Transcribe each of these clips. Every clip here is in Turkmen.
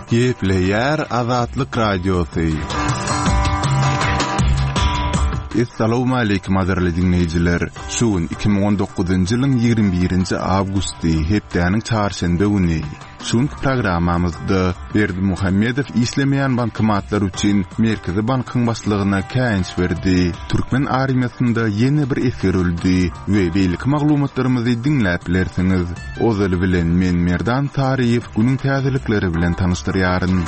Gepleyer Azatlyk Radiosu. Assalamu alaykum azarly dinleyijiler. Şuun 2019-njy ýylyň 21-nji awgusty hepdeniň çarşembe güni. Şuň programamyzda Berdi Muhammedow islemeýän bankomatlar üçin Merkezi Bankyň başlygyna käýinç berdi. Türkmen armiýasynda ýene bir eser öldi we beýlik maglumatlarymyzy dinläp bilersiňiz. Ozaly bilen men Merdan Tariýew günüň täzelikleri bilen tanışdyrýaryn.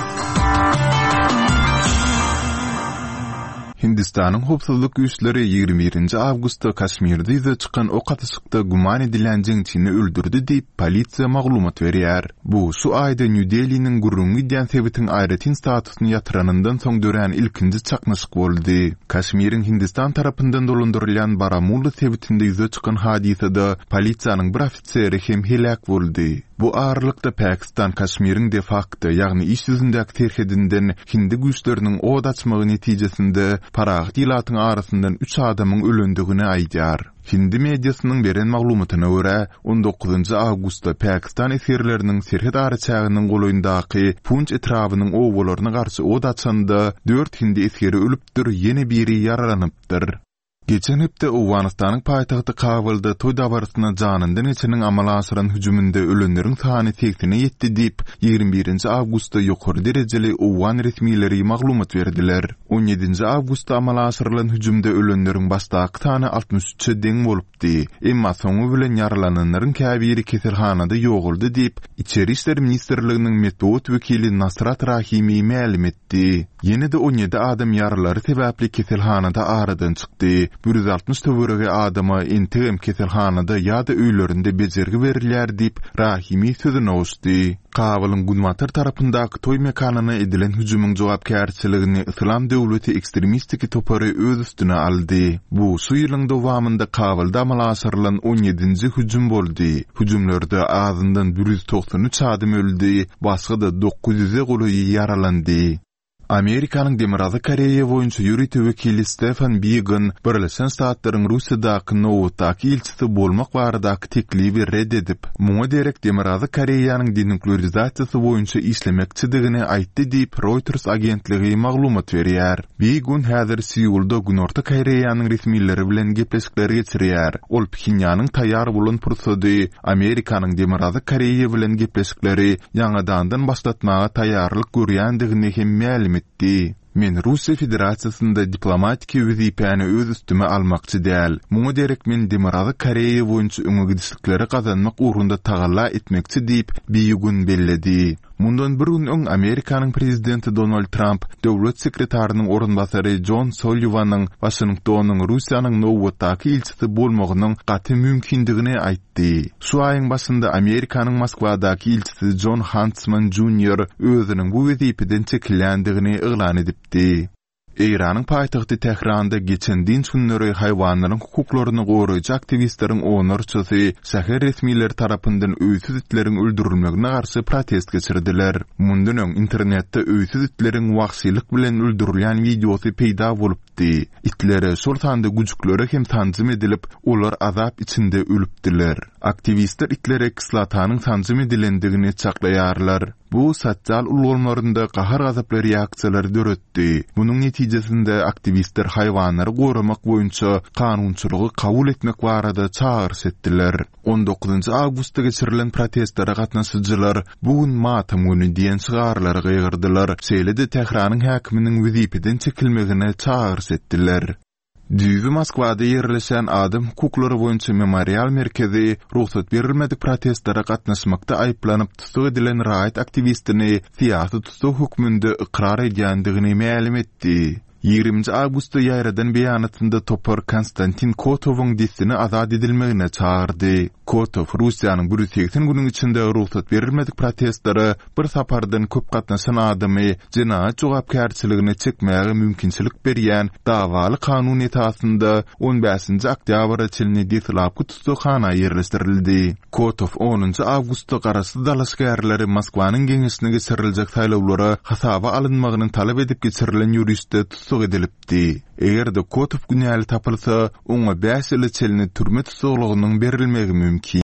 Hindistanyň howpsuzlyk güýçleri 21-nji awgustda Kaşmirde ýüze çykan ok atışykda guman edilen jeňçini öldürdi diýip polisiýa maglumat berýär. Bu şu aýda New Delhi'niň gurrungy diýen sebätiň aýratyn statusyny ýatyranyndan soň dören ilkinji çakmaşyk boldy. Kaşmiriň Hindistan tarapyndan dolandyrylýan Baramulla sebätinde ýüze çykan hadisede polisiýanyň bir ofiseri hem helak boldy. Bu ağırlıkta Pakistan Kaşmir'in de facto ýagny iş ýüzündäki terhedinden Hindi güýçleriniň od açmagy netijesinde paragy dilatyň arasyndan 3 adamyň ölendigini aýdýar. Hindi mediasynyň beren maglumatyna görä 19-njy awgustda Pakistan eserleriniň serhed araçagynyň golaýyndaky Punch etrabynyň owgalaryna garşy od açanda 4 Hindi eseri ölüpdir, ýene biri yaralanypdyr. Geçen hepde Awganistanyň paýtagty Kabulda toý dabaryna janyndan geçeniň amala asyran hüjüminde ölenleriň sany 80-e ýetdi diýip 21-nji awgustda ýokary derejeli Awgan resmiýetleri maglumat berdiler. 17-nji awgustda amala asyrylan hüjümde ölenleriň başdaky sany 63-e deň bolupdy. Emma soňu bilen yaralananlaryň käbiri keselhanada ýoguldy diýip İçeri işler Ministrliginiň metbuat wekili Nasrat Rahimi ma'lum etdi. Ýene-de 17 adam yaralary sebäpli keselhanada aradan çykdy. 160 töwerege adama interim keselhanada ýa-da öýlerinde bejergi berilýär diýip Rahimi sözüne oşdy. Kabulyň Gunmatyr tarapyndaky toý mekanyna edilen hüjümüň jogapkärçiligini Islam döwleti ekstremistiki topary öz üstüne aldy. Bu şu ýylyň dowamında Kabulda amala asyrylan 17-nji hüjüm boldy. Hüjümlerde azyndan 193 adam öldü, başga da 900'e golaýy yaralandy. Amerikanyň Demirazy Koreýa boýunça ýürütme wekili Stefan Biegun Birleşen Ştatlaryň Russiýadaky nowatdaky ilçisi bolmak baradaky teklibi reddedip, muňa derek Demirazy Koreýanyň denuklearizasiýasy boýunça işlemekçidigini aýtdy diýip Reuters agentligi maglumat berýär. Biegun häzir Seulda Günorta Koreýanyň resmiýetleri bilen gepleşikler geçirýär. Ol Pxenyanyň taýýar bolan pursady Amerikanyň Demirazy Koreýa bilen gepleşikleri ýangadandan başlatmaga taýýarlyk görýändigini hem ma'lum etdi. Men Russiýa Federasiýasynda diplomatiki wezipäni öz üstüme almakçy däl. Muňa derek men Demirazy Koreýa boýunça öňügidişlikleri gazanmak uğrunda tagalla etmekçi diýip Biegun belledi. Mundan bir gün öň Amerikanyň prezidenti Donald Trump döwlet sekretarynyň orunbasary John Sullivanyň Washingtonyň Russiýanyň nowatdaky ilçisi bolmagynyň gaty mümkindigini aýtdy. Şu aýyň başynda Amerikanyň Moskwadaky ilçisi John Huntsman Jr. özüniň bu wezipeden çekilýändigini eglan edipdi. Iranyň paýtagty Tehranda geçen din günleri haýwanlaryň hukuklaryny goraýjy aktivistleriň onurçysy şäher resmiýetleri tarapyndan öýsüz itleriň öldürilmegine garşy protest geçirdiler. Mundan öň internetde öýsüz itleriň wagtçylyk bilen öldürilýän videosy peýda bolupdy. Itlere şol sanda güjüklere hem tanzym edilip, olar azap içinde ölüpdiler. Aktivistler itlere kislatanyň tanzym edilendigini çaklaýarlar. Bu sosial ulgamlarynda gahar gazaplary reaksiýalary döretdi. Munyň netijesinde aktivistler haýwanlary goramak boýunça kanunçylygy kabul etmek barada çağırış etdiler. 19-njy awgustda geçirilen protestlere gatnaşyjylar bugün matam güni diýen çygarlary gygyrdylar. Şeýle-de Tehranyň häkiminiň wezipeden çekilmegine çağırış etdiler. Düýbi Moskwada ýerleşen adam hukuklary boýunça memorial merkezi ruhsat berilmedik protestlere gatnaşmakda aýplanyp tutuk edilen raýat aktivistini siýasy tutuk hukmynda ikrar edýändigini ma'lum etdi. 20 awgustda ýaýradan beýanatynda topar Konstantin Kotowyň destini azad edilmegine çağırdy. Kotov Russiýanyň 180 günüň içinde ruhsat berilmedik protestlere bir sapardan köp gatnaşan adamy jinaýat jogapkärçiligine çekmäge mümkinçilik berýän dawaly kanun etasynda 15-nji oktýabr çylny detlapky tutuşxana ýerleşdirildi. Kotov 10-njy awgustda garasy dalaşgärleri Moskwanyň geňeşine geçiriljek saýlawlara hasaba alynmagyny talap edip geçirilen ýuristde tutuk edilipdi. Eger-de Kotov günäli tapylsa, oňa 5 ýyl çelini türme tutuşlygynyň berilmegi mümkin.